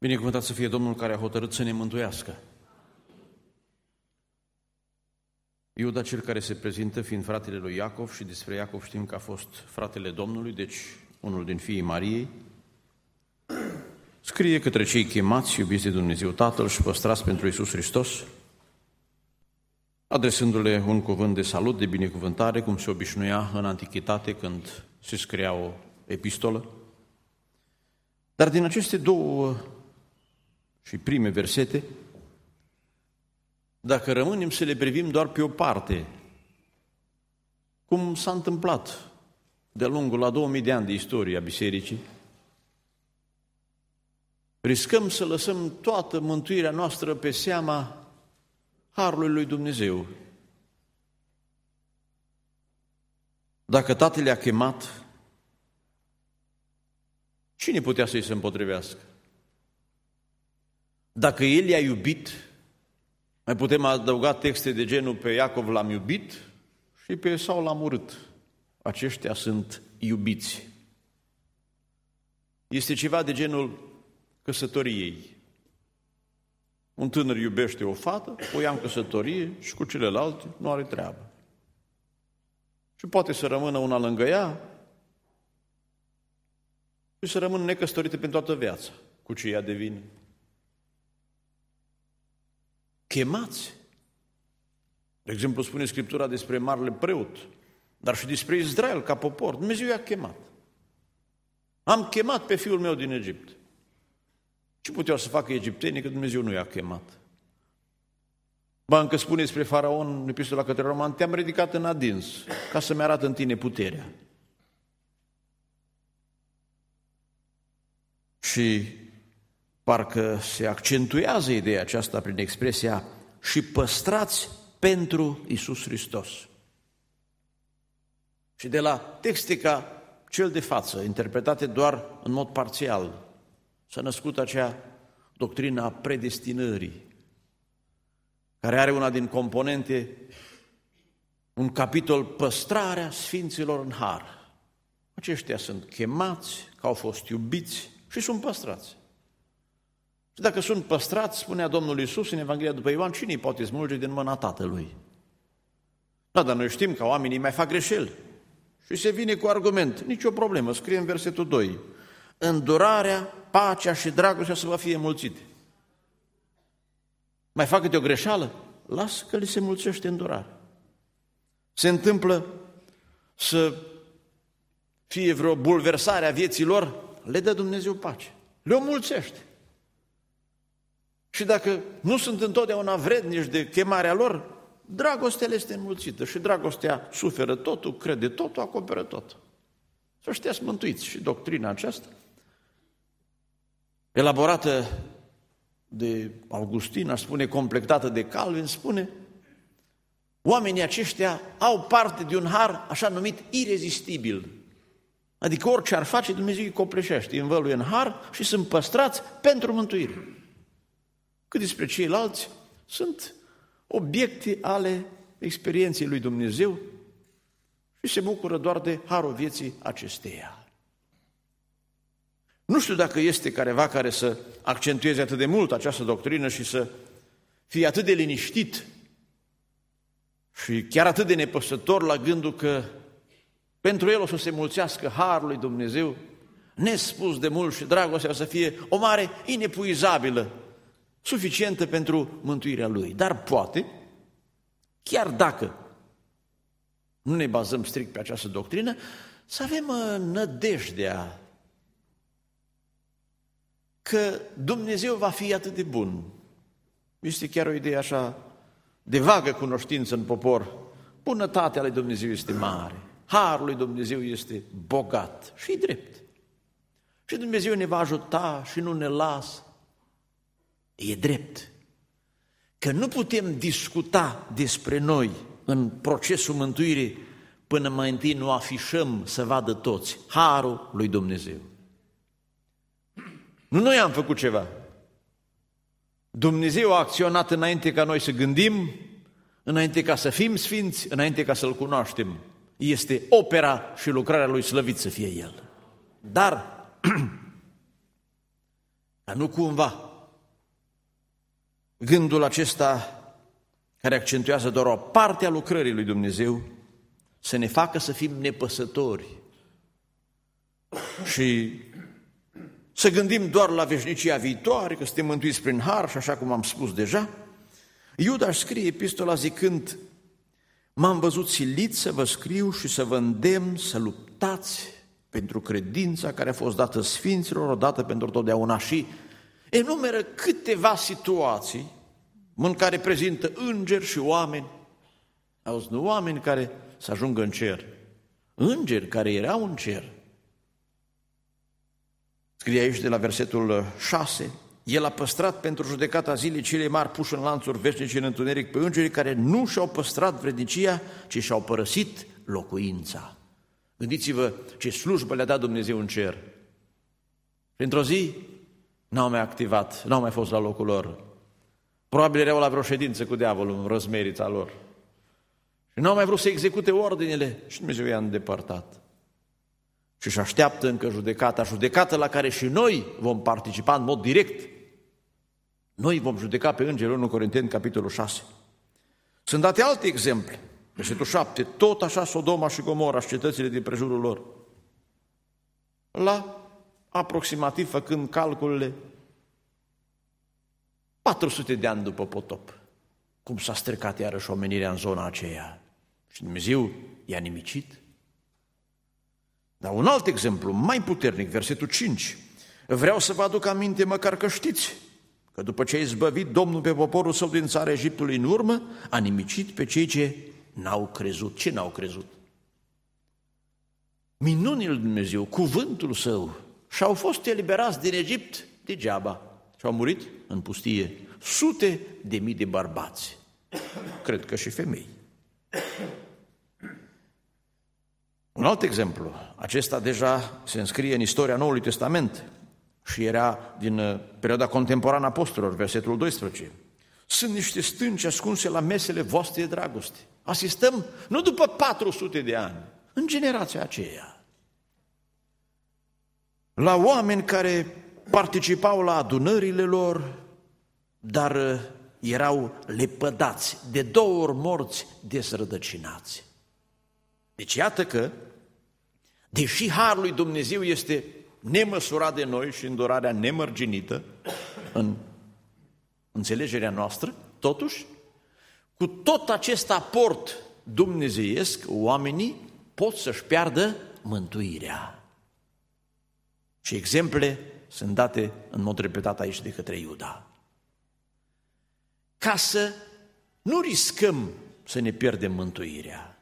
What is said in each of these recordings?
Binecuvântat să fie Domnul care a hotărât să ne mântuiască. Iuda, cel care se prezintă fiind fratele lui Iacov, și despre Iacov știm că a fost fratele Domnului, deci unul din fiii Mariei, scrie către cei chemați, iubiți de Dumnezeu Tatăl și păstrați pentru Iisus Hristos, adresându-le un cuvânt de salut, de binecuvântare, cum se obișnuia în antichitate când se scria o epistolă. Dar din aceste două și prime versete, dacă rămânem să le privim doar pe o parte, cum s-a întâmplat de-a lungul la 2000 de ani de istorie a Bisericii, riscăm să lăsăm toată mântuirea noastră pe seama harului lui Dumnezeu. Dacă Tatăl le-a chemat, cine putea să-i se împotrivească? Dacă El i-a iubit, mai putem adăuga texte de genul pe Iacov l-am iubit și pe Esau l-am urât. Aceștia sunt iubiți. Este ceva de genul căsătoriei. Un tânăr iubește o fată, o ia în căsătorie și cu celelalte nu are treabă. Și poate să rămână una lângă ea și să rămână necăsătorită pentru toată viața, cu ce ea devine. Chemați. De exemplu, spune Scriptura despre marele preot, dar și despre Israel ca popor. Dumnezeu i-a chemat. Am chemat pe fiul meu din Egipt. Ce puteau să facă egiptenii că Dumnezeu nu i-a chemat? Ba, încă spune despre Faraon în epistola către Roman, te-am ridicat în adins ca să-mi arată în tine puterea. Și parcă se accentuează ideea aceasta prin expresia și păstrați pentru Iisus Hristos. Și de la texte ca cel de față, interpretate doar în mod parțial, s-a născut acea doctrină a predestinării, care are una din componente, un capitol, păstrarea sfinților în har. Aceștia sunt chemați, că au fost iubiți și sunt păstrați. Și dacă sunt păstrați, spunea Domnul Iisus în Evanghelia după Ioan, cine îi poate smulge din mâna Tatălui? Da, dar noi știm că oamenii mai fac greșeli. Și se vine cu argument, nicio problemă, scrie în versetul 2, îndurarea, pacea și dragostea să vă fie mulțite. Mai fac câte o greșeală? Lasă că li se mulțește îndurarea. Se întâmplă să fie vreo bulversare a vieții lor, le dă Dumnezeu pace, le o mulțește. Și dacă nu sunt întotdeauna vrednici de chemarea lor, dragostea le este înmulțită și dragostea suferă totul, crede totul, acoperă totul. Să știați mântuiți. Și doctrina aceasta, elaborată de Augustin, aș spune completată de Calvin, spune oamenii aceștia au parte de un har așa numit irezistibil. Adică orice ar face, Dumnezeu îi copleșește, îi învăluie în har și sunt păstrați pentru mântuire. Cât despre ceilalți, sunt obiecte ale experienței lui Dumnezeu și se bucură doar de harul vieții acesteia. Nu știu dacă este careva care să accentueze atât de mult această doctrină și să fie atât de liniștit și chiar atât de nepăsător la gândul că pentru el o să se mulțească harul lui Dumnezeu, nespus de mult, și dragostea o să fie o mare inepuizabilă, suficientă pentru mântuirea lui. Dar poate, chiar dacă nu ne bazăm strict pe această doctrină, să avem nădejdea că Dumnezeu va fi atât de bun. Este chiar o idee așa de vagă cunoștință în popor. Bunătatea lui Dumnezeu este mare, harul lui Dumnezeu este bogat și drept. Și Dumnezeu ne va ajuta și nu ne lasă. E drept că nu putem discuta despre noi în procesul mântuirii până mai întâi nu afișăm să vadă toți harul lui Dumnezeu. Nu noi am făcut ceva. Dumnezeu a acționat înainte ca noi să gândim, înainte ca să fim sfinți, înainte ca să-L cunoaștem. Este opera și lucrarea Lui, slăvit să fie El. Dar Dar nu cumva gândul acesta care accentuează doar o parte a lucrării lui Dumnezeu să ne facă să fim nepăsători și să gândim doar la veșnicia viitoare, că suntem mântuiți prin har și așa cum am spus deja. Iuda își scrie epistola zicând: m-am văzut silit să vă scriu și să vă îndemn să luptați pentru credința care a fost dată sfinților odată pentru totdeauna, și enumeră câteva situații în care prezintă îngeri și oameni. Auzi, nu oameni care să ajungă în cer, îngeri care erau în cer. Scrie aici de la versetul 6: El a păstrat pentru judecata zilei cele mari puși în lanțuri veșnice în întuneric pe îngerii care nu și-au păstrat vrednicia, ci și-au părăsit locuința. Gândiți-vă ce slujbă le-a dat Dumnezeu în cer. Și într-o zi n-au mai activat, n-au mai fost la locul lor. Probabil erau la vreo ședință cu diavolul în răzmerița lor. Și n-au mai vrut să execute ordinele și Dumnezeu i-a îndepărtat. Și își așteaptă încă judecată la care și noi vom participa în mod direct. Noi vom judeca pe îngeri, 1 Corinteni, capitolul 6. Sunt date alte exemple. Versetul 7, tot așa Sodoma și Gomora și cetățile din prejurul lor. La aproximativ, făcând calculele, 400 de ani după potop, cum s-a stricat iarăși omenirea în zona aceea. Și Dumnezeu i-a nimicit. Dar un alt exemplu, mai puternic, versetul 5. Vreau să vă aduc aminte, măcar că știți, că după ce a izbăvit Domnul pe poporul său din țara Egiptului în urmă, a nimicit pe cei ce n-au crezut. Ce n-au crezut? Minunile lui Dumnezeu, cuvântul său, și-au fost eliberați din Egipt degeaba și au murit în pustie sute de mii de bărbați, cred că și femei. Un alt exemplu, acesta deja se înscrie în istoria Noului Testament și era din perioada contemporană a apostolilor, versetul 12. Sunt niște stânci ascunse la mesele voastre de dragoste. Asistăm nu după 400 de ani, în generația aceea, la oameni care participau la adunările lor, dar erau lepădați, de 2 ori morți, dezrădăcinați. Deci iată că, deși harul lui Dumnezeu este nemăsurat de noi și îndurarea nemărginită în înțelegerea noastră, totuși, cu tot acest aport dumnezeiesc, oamenii pot să-și piardă mântuirea. Și exemple sunt date în mod repetat aici de către Iuda. Ca să nu riscăm să ne pierdem mântuirea,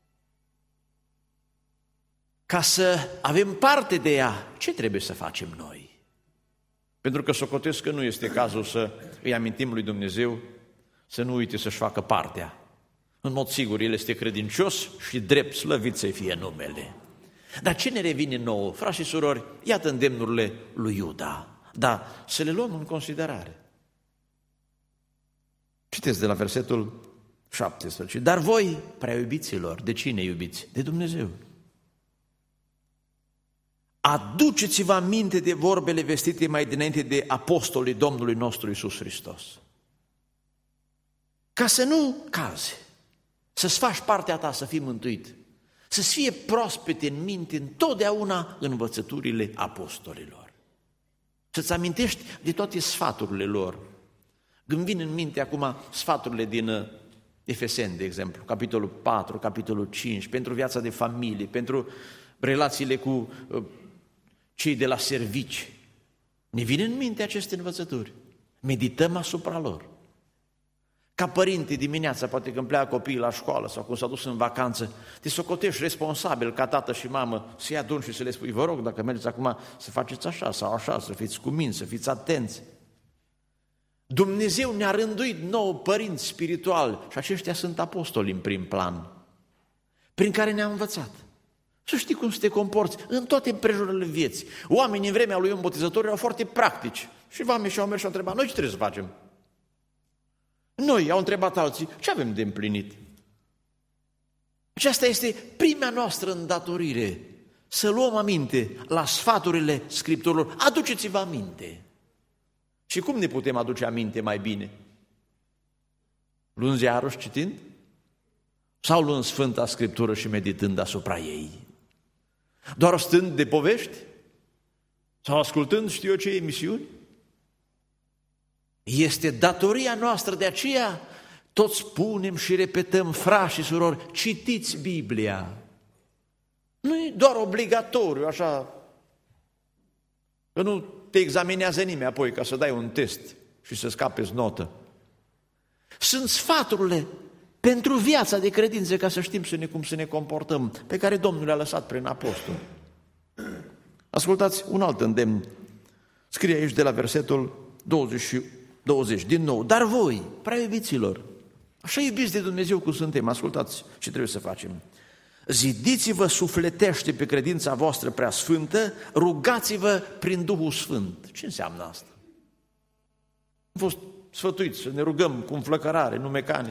ca să avem parte de ea, ce trebuie să facem noi? Pentru că socotesc că nu este cazul să îi amintim lui Dumnezeu să nu uite să-și facă partea. În mod sigur, El este credincios și drept, slăvit să fie numele. Dar ce ne revine nouă, frați și surori? Iată îndemnurile lui Iuda, dar să le luăm în considerare. Citeți de la versetul 17. Dar voi, prea iubiților, de cine iubiți? De Dumnezeu. Aduceți-vă aminte de vorbele vestite mai dinainte de apostolii Domnului nostru Iisus Hristos. Ca să nu cazi, să-ți faci partea ta să fii mântuit, să-ți fie proaspete în minte întotdeauna învățăturile apostolilor. Să-ți amintești de toate sfaturile lor. Îmi vin în minte acum sfaturile din Efeseni, de exemplu, capitolul 4, capitolul 5, pentru viața de familie, pentru relațiile cu cei de la servici. Ne vin în minte aceste învățături. Medităm asupra lor. Ca părinte dimineața, poate când pleacă copiii la școală sau când s-a dus în vacanță, te socotești responsabil ca tată și mamă să-i aduni și să le spui, vă rog, dacă mergeți acum să faceți așa sau așa, să fiți cuminți, să fiți atenți. Dumnezeu ne-a rânduit nouă părinți spirituali și aceștia sunt apostoli în prim plan, prin care ne-a învățat. Să știi cum să te comporți în toate împrejurările vieții. Oamenii în vremea lui Ioan Botezătorul erau foarte practici și oamenii și-au mers și au întrebat, noi ce trebuie să facem? Noi, au întrebat alții, ce avem de împlinit? Aceasta este prima noastră îndatorire, să luăm aminte la sfaturile Scripturilor. Aduceți-vă aminte. Și cum ne putem aduce aminte mai bine? Luând ziarul și citind? Sau luând Sfânta Scriptură și meditând asupra ei? Doar stând de povești? Sau ascultând știu eu ce emisiuni? Este datoria noastră, de aceea tot spunem și repetăm, frați și surori, citiți Biblia. Nu e doar obligatoriu, așa, că nu te examinează nimeni apoi ca să dai un test și să scapeți notă. Sunt sfaturile pentru viața de credință, ca să știm cum să ne comportăm, pe care Domnul le-a lăsat prin apostol. Ascultați un alt îndemn. Scrie aici de la versetul 20, din nou. Dar voi, prea iubiților, așa iubiți de Dumnezeu cum suntem, ascultați ce trebuie să facem. Zidiți-vă sufletește pe credința voastră prea sfântă, rugați-vă prin Duhul Sfânt. Ce înseamnă asta? Am fost sfătuiți să ne rugăm cu înflăcărare, nu mecanic.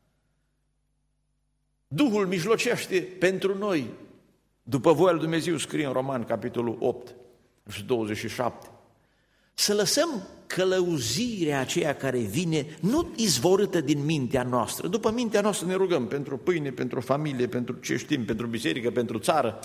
Duhul mijlocește pentru noi. După voia lui Dumnezeu scrie în Roman, capitolul 8 și 27. Să lăsăm călăuzirea aceea care vine, nu izvorâtă din mintea noastră. După mintea noastră ne rugăm pentru pâine, pentru familie, pentru ce știm, pentru biserică, pentru țară.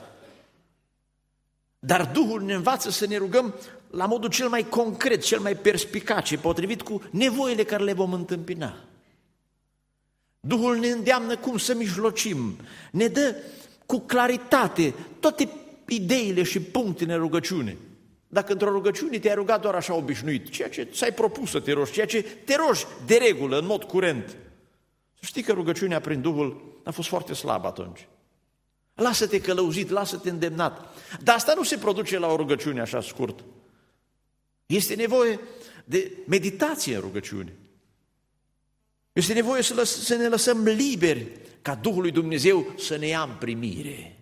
Dar Duhul ne învață să ne rugăm la modul cel mai concret, cel mai perspicace, potrivit cu nevoile care le vom întâmpina. Duhul ne îndeamnă cum să mijlocim, ne dă cu claritate toate ideile și punctele în rugăciune. Dacă într-o rugăciune te-ai rugat doar așa obișnuit, ceea ce ți-ai propus să te rogi, ceea ce te rogi de regulă, în mod curent, să știi că rugăciunea prin Duhul a fost foarte slabă atunci. Lasă-te călăuzit, lasă-te îndemnat. Dar asta nu se produce la o rugăciune așa scurt. Este nevoie de meditație în rugăciune. Este nevoie să ne lăsăm liberi ca Duhul lui Dumnezeu să ne ia în primire.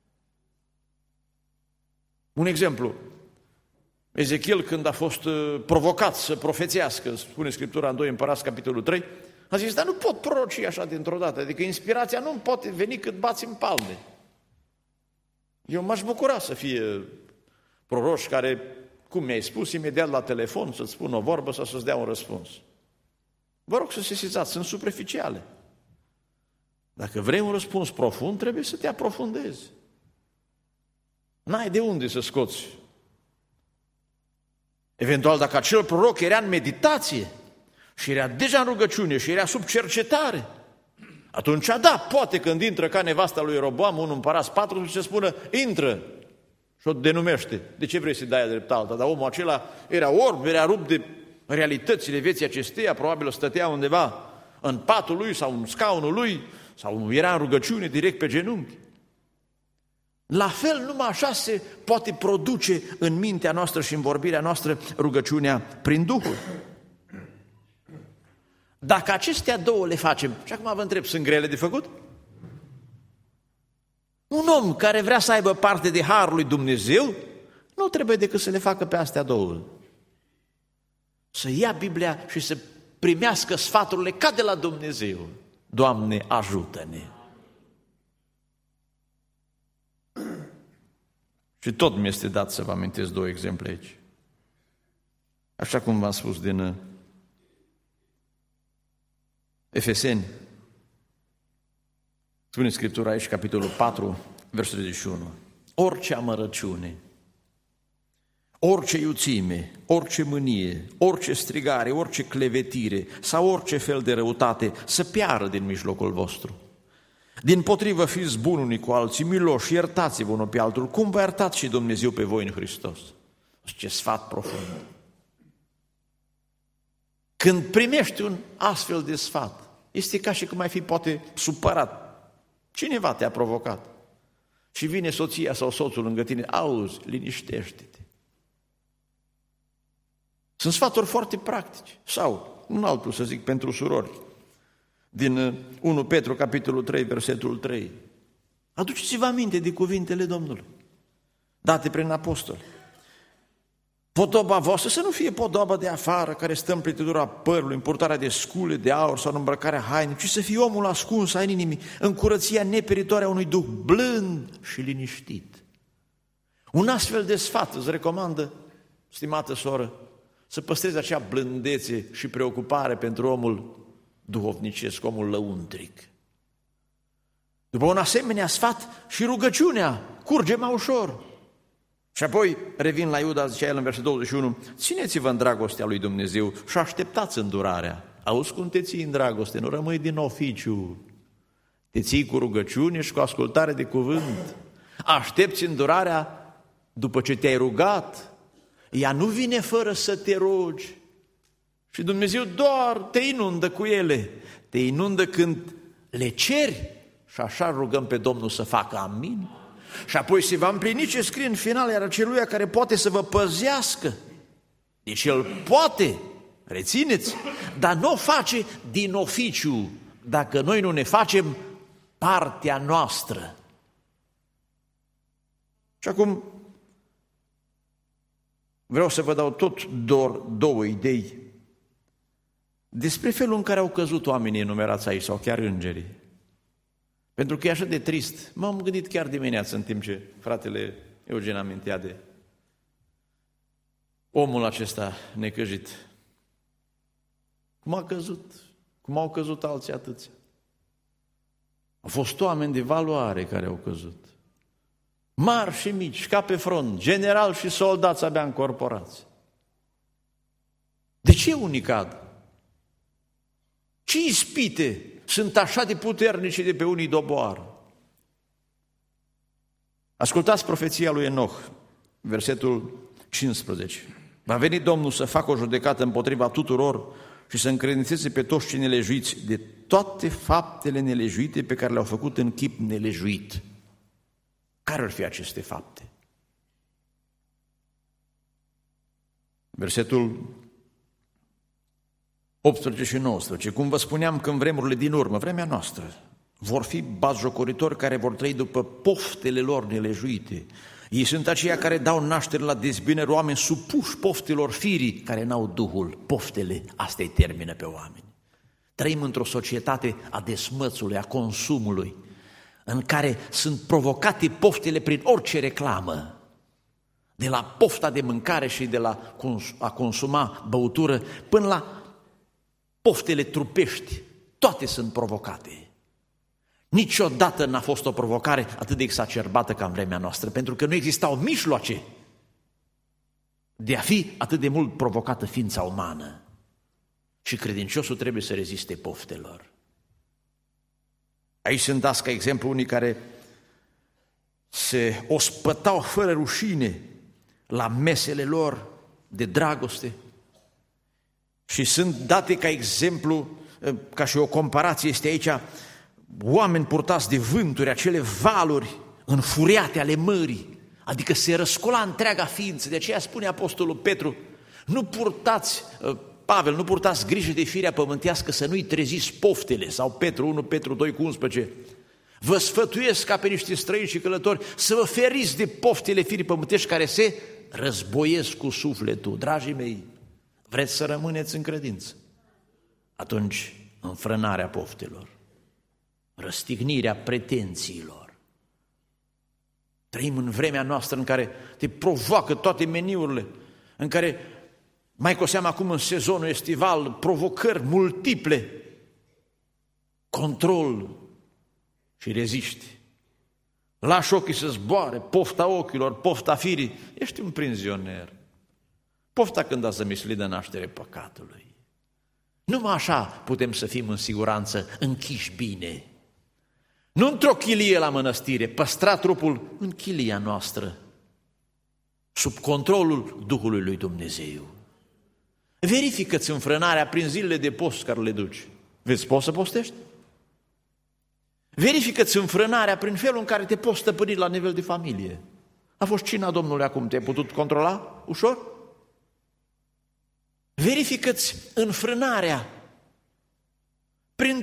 Un exemplu. Ezechiel, când a fost provocat să profețească, spune Scriptura în 2 Împărați, capitolul 3, a zis, dar nu pot proroci așa dintr-o dată, adică inspirația nu poate veni cât bați în palme. Eu m-aș bucura să fie proroci care, cum mi-ai spus, imediat la telefon să-ți spună o vorbă sau să-ți dea un răspuns. Vă rog să sesizați, sunt superficiale. Dacă vrei un răspuns profund, trebuie să te aprofundezi. N-ai de unde să scoți. Eventual, dacă acel proroc era în meditație și era deja în rugăciune și era sub cercetare, atunci, da, poate când intră ca nevasta lui Roboam, un împărat 4, se spună, intră și o denumește. De ce vrei să-i dai drept alta? Dar omul acela era orb, era rupt de realitățile vieții acesteia, probabil stătea undeva în patul lui sau în scaunul lui, sau era în rugăciune direct pe genunchi. La fel, numai așa se poate produce în mintea noastră și în vorbirea noastră rugăciunea prin Duhul. Dacă acestea două le facem, și acum vă întreb, sunt grele de făcut? Un om care vrea să aibă parte de harul lui Dumnezeu, nu trebuie decât să le facă pe astea două. Să ia Biblia și să primească sfaturile ca de la Dumnezeu. Doamne, ajută-ne! Și tot mi este dat să vă amintesc 2 exemple aici. Așa cum v-am spus din Efeseni. Spune Scriptura aici, capitolul 4, versetul 31. Orice amărăciune, orice iuțime, orice mânie, orice strigare, orice clevetire sau orice fel de răutate să piară din mijlocul vostru. Dimpotrivă, fiți buni unii cu alții, miloși, iertați-vă unul pe altul, cum vă iertați și Dumnezeu pe voi în Hristos. Ce sfat profund! Când primești un astfel de sfat, este ca și cum ai fi poate supărat. Cineva te-a provocat. Și vine soția sau soțul lângă tine, auzi, liniștește-te. Sunt sfaturi foarte practice. Sau, un altul să zic, pentru surori. Din 1 Petru, capitolul 3, versetul 3. Aduceți-vă aminte de cuvintele Domnului, date prin apostoli. Podoba voastră să nu fie podoba de afară, care stă în plitidura părului, în purtarea de scule, de aur sau în îmbrăcarea hainei, ci să fie omul ascuns a inimii, în curăția neperitoare a unui duh blând și liniștit. Un astfel de sfat îți recomandă, stimată soră, să păstrezi acea blândețe și preocupare pentru omul duhovnicesc, omul lăuntric. După un asemenea sfat și rugăciunea curge mai ușor. Și apoi revin la Iuda, zicea el în versetul 21, țineți-vă în dragostea lui Dumnezeu și așteptați îndurarea. Auzi cum te ții în dragoste, nu rămâi din oficiu. Te ții cu rugăciune și cu ascultare de cuvânt. Aștepți îndurarea după ce te-ai rugat. Ea nu vine fără să te rogi. Și Dumnezeu doar te inundă cu ele. Te inundă când le ceri. Și așa rugăm pe Domnul să facă amin. Și apoi se va împlini ce scrie în final, iar aceluia care poate să vă păzească. Deci El poate, rețineți, dar nu o face din oficiu, dacă noi nu ne facem partea noastră. Și acum vreau să vă dau tot două idei despre felul în care au căzut oamenii enumerați aici, sau chiar îngerii. Pentru că e așa de trist. M-am gândit chiar dimineață, în timp ce fratele Eugen amintea de omul acesta necăjit. Cum a căzut? Cum au căzut alții atâția? Au fost oameni de valoare care au căzut. Mari și mici, ca pe front, generali și soldați abia încorporați. De ce unii cad? Ce ispite sunt așa de puternice de pe unii doboară? Ascultați profeția lui Enoch, versetul 15. Va veni Domnul să facă o judecată împotriva tuturor și să încredințeze pe toți cei nelejuiți de toate faptele nelejuite pe care le-au făcut în chip nelejuit. Care ar fi aceste fapte? Versetul 18 și 19. Cum vă spuneam că în vremurile din urmă, vremea noastră, vor fi batjocoritori care vor trăi după poftele lor nelejuite. Ei sunt aceia care dau naștere la dezbinări, oameni supuși poftelor firii, care n-au Duhul. Poftele, astea îi termină pe oameni. Trăim într-o societate a desmățului, a consumului, în care sunt provocate poftele prin orice reclamă. De la pofta de mâncare și de la a consuma băutură, până la poftele trupești, toate sunt provocate. Niciodată n-a fost o provocare atât de exacerbată ca în vremea noastră, pentru că nu existau mijloace de a fi atât de mult provocată ființa umană. Și credinciosul trebuie să reziste poftelor. Aici sunt dați ca exemplu unii care se ospătau fără rușine la mesele lor de dragoste și sunt date ca exemplu, ca și o comparație este aici, oameni purtați de vânturi, acele valuri înfuriate ale mării, adică se răscola întreaga ființă. De aceea spune apostolul Petru, Pavel, nu purtați grijă de firea pământească să nu-i treziți poftele, sau Petru 1, Petru 2 cu 11. Vă sfătuiesc ca pe niște străini și călători să vă feriți de poftele firii pământești care se războiesc cu sufletul. Dragii mei, vreți să rămâneți în credință? Atunci înfrânarea poftelor, răstignirea pretențiilor. Trăim în vremea noastră în care te provoacă toate meniurile, în care, mai cu seamă acum în sezonul estival, provocări multiple, control și reziști. Lași ochii să zboare, pofta ochilor, pofta firii, ești un prizonier. Pofta când a zămislit de naștere păcatului. Numai așa putem să fim în siguranță, închiși bine. Nu într-o chilie la mănăstire, păstra trupul în chilia noastră, sub controlul Duhului lui Dumnezeu. Verifică-ți înfrânarea prin zilele de post care le duci. Vezi, poți să postești? Verifică-ți înfrânarea prin felul în care te poți stăpâni la nivel de familie. A fost cina Domnului acum, te-ai putut controla ușor? Verifică-ți înfrânarea prin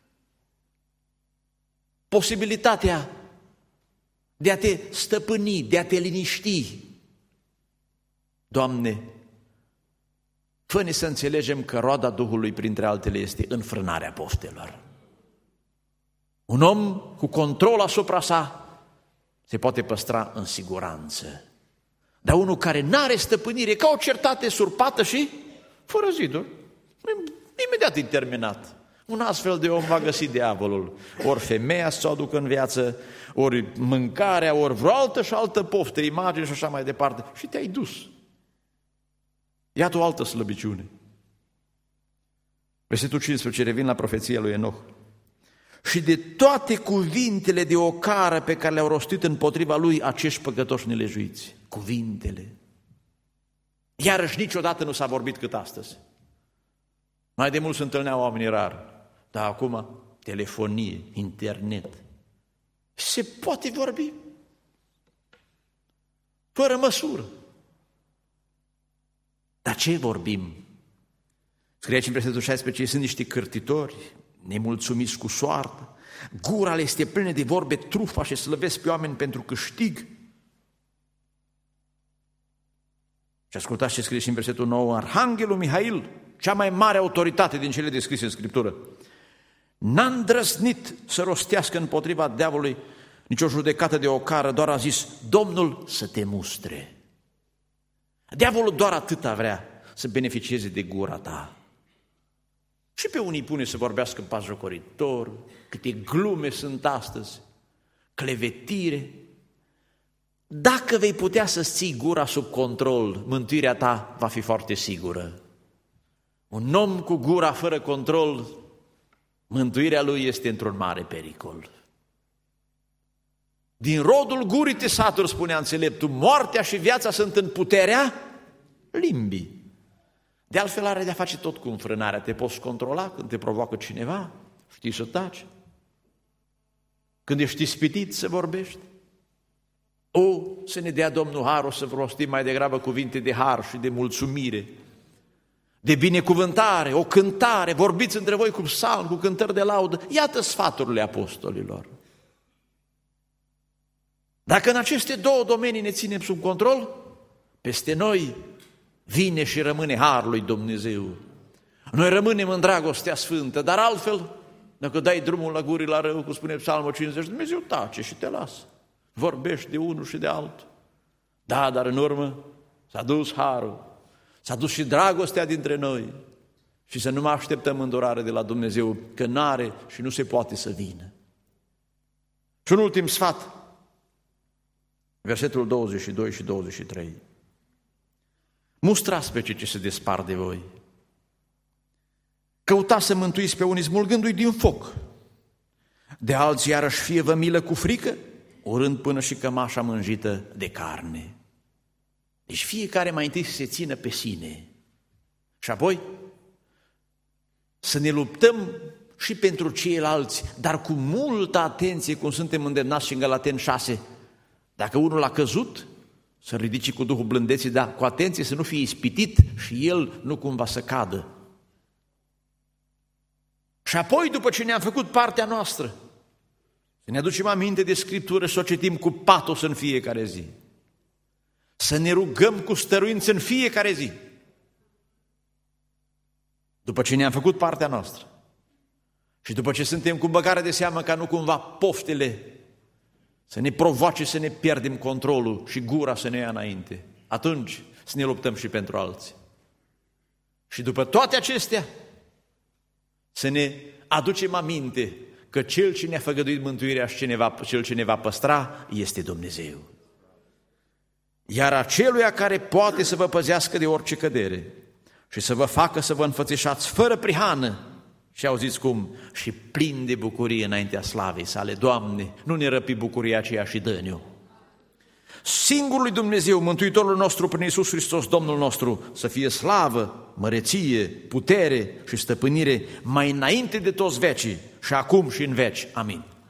posibilitatea de a te stăpâni, de a te liniști. Doamne, fă-ne să înțelegem că roada Duhului, printre altele, este înfrânarea poftelor. Un om cu control asupra sa se poate păstra în siguranță. Dar unul care n-are stăpânire, ca o certate surpată și fără ziduri, imediat e terminat. Un astfel de om va găsi diavolul. Ori femeia să o aducă în viață, ori mâncarea, ori vreo altă și altă poftă, imagine și așa mai departe. Și te-ai dus. Iată o altă slăbiciune. Versetul 15, revin la profeția lui Enoch. Și de toate cuvintele de ocară pe care le-au rostit împotriva lui acești păcătoși nelejuiți. Cuvintele. Iarăși niciodată nu s-a vorbit cât astăzi. Mai de mult se întâlneau oamenii rar. Dar acum, telefonie, internet. Se poate vorbi. Fără măsură. Dar ce vorbim? Scrie aici în versetul 16, sunt niște cârtitori, nemulțumiți cu soartă, gura le este plină de vorbe trufa și slăvesc pe oameni pentru câștig. Și ascultați ce scrie și în versetul 9, Arhanghelul Mihail, cea mai mare autoritate din cele descrise în Scriptură, n-a îndrăznit să rostească împotriva diavolului nicio judecată de ocară, doar a zis, Domnul să te mustre. Diavolul doar atâta vrea să beneficieze de gura ta. Și pe unii pune să vorbească batjocoritor, câte glume sunt astăzi, clevetire. Dacă vei putea să-ți ții gura sub control, mântuirea ta va fi foarte sigură. Un om cu gura fără control, mântuirea lui este într-un mare pericol. Din rodul gurii tesaturi, spunea înțeleptul, moartea și viața sunt în puterea limbii. De altfel are de-a face tot cu înfrânarea. Te poți controla când te provoacă cineva, știi să taci. Când ești ispitit să vorbești. Să ne dea Domnul harul să rostim mai degrabă cuvinte de har și de mulțumire, de binecuvântare, o cântare, vorbiți între voi cu psalm, cu cântări de laudă. Iată sfaturile apostolilor. Dacă în aceste două domenii ne ținem sub control, peste noi vine și rămâne harul lui Dumnezeu. Noi rămânem în dragostea sfântă, dar altfel, dacă dai drumul la gurii la rău, cum spune Psalmul 50, Dumnezeu tace și te lasă. Vorbești de unul și de altul. Da, dar în urmă s-a dus harul, s-a dus și dragostea dintre noi și să nu mai așteptăm îndurare de la Dumnezeu, că n-are și nu se poate să vină. Și un ultim sfat, versetul 22 și 23. Mustrați pe cei ce se despart de voi. Căutați să mântuiți pe unii smulgându-i din foc. De alții iarăși fie-vă milă cu frică, urând până și cămașa mânjită de carne. Deci fiecare mai întâi să se țină pe sine. Și apoi să ne luptăm și pentru ceilalți, dar cu multă atenție, cum suntem îndemnați și în Galateni 6. Dacă unul a căzut, să ridice cu Duhul blândeții, dar cu atenție să nu fie ispitit și el nu cumva să cadă. Și apoi, după ce ne-am făcut partea noastră, să ne aducem aminte de Scriptură și să o citim cu patos în fiecare zi. Să ne rugăm cu stăruință în fiecare zi. După ce ne-am făcut partea noastră și după ce suntem cu băgare de seamă ca nu cumva poftele să ne provoace să ne pierdem controlul și gura să ne ia înainte, atunci să ne luptăm și pentru alții. Și după toate acestea, să ne aducem aminte că Cel ce ne-a făgăduit mântuirea și Cel ce ne va păstra este Dumnezeu. Iar aceluia care poate să vă păzească de orice cădere și să vă facă să vă înfățișați fără prihană, și auziți cum, și plin de bucurie înaintea slavei sale. Doamne, nu ne răpi bucuria aceea și dă-ne-o. Singurului Dumnezeu, Mântuitorul nostru prin Iisus Hristos, Domnul nostru, să fie slavă, măreție, putere și stăpânire mai înainte de toți vecii și acum și în veci. Amin.